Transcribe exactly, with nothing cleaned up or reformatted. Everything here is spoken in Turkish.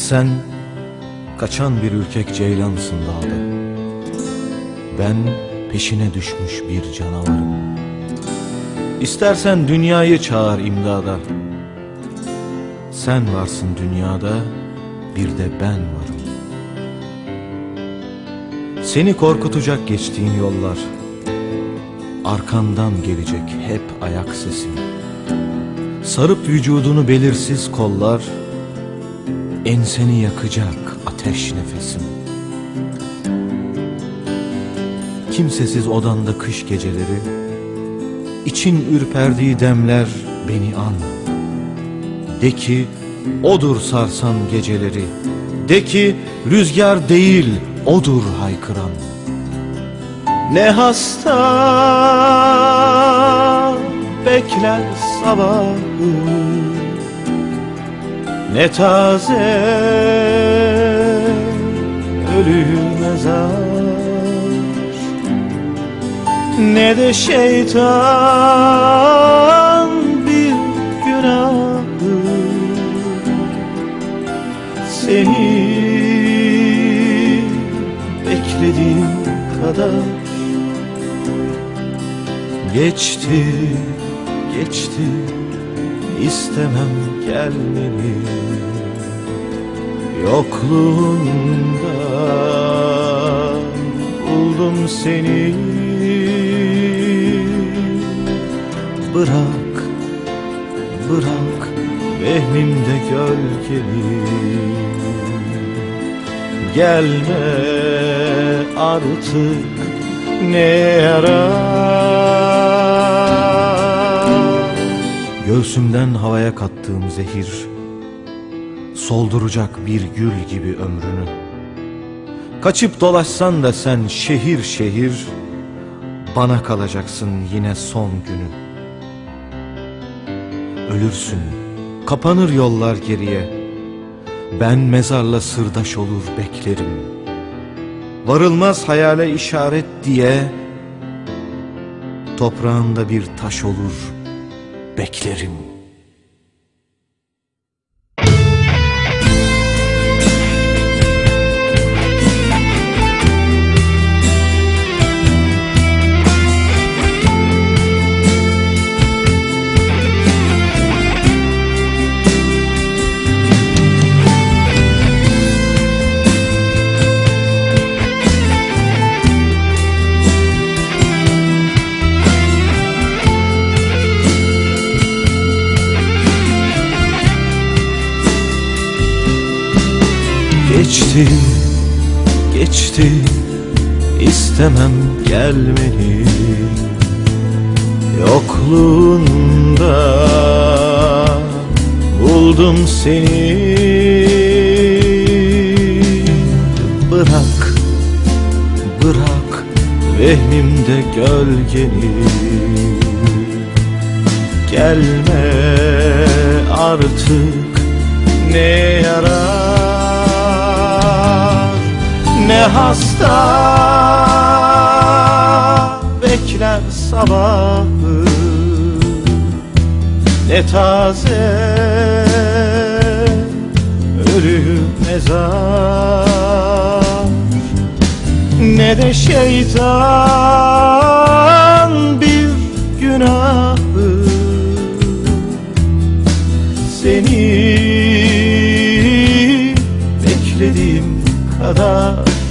Sen kaçan bir ürkek ceylansın dağda. Ben peşine düşmüş bir canavarım. İstersen dünyayı çağır imdada. Sen varsın dünyada, bir de ben varım. Seni korkutacak geçtiğin yollar, arkandan gelecek hep ayak sesim. Sarıp vücudunu belirsiz kollar, enseni yakacak ateş nefesim. Kimsesiz odanda kış geceleri, İçin ürperdiği demler beni an. De ki odur sarsan geceleri, de ki rüzgar değil odur haykıran. Ne hasta bekler sabahı, ne taze ölü mezar, ne de şeytan bir günahı. Seni beklediğim kadar geçti, geçti, istemem gelmeni. Yokluğunda buldum seni. Bırak, bırak vehmimde gölgeli. Gelme artık ne yarar. Göğsümden havaya kattığım zehir solduracak bir gül gibi ömrünü. Kaçıp dolaşsan da sen şehir şehir, bana kalacaksın yine son günü. Ölürsün, kapanır yollar geriye, ben mezarla sırdaş olur beklerim. Varılmaz hayale işaret diye, toprağında bir taş olur beklerim. Geçti, geçti, istemem gelmeni. Yokluğunda buldum seni. Bırak, bırak vehmimde gölgeni. Gelme artık ne yarar. Ne hasta bekler sabahı, ne taze ölü mezar, ne de şeytan bir günahı. Seni beklediğim kadar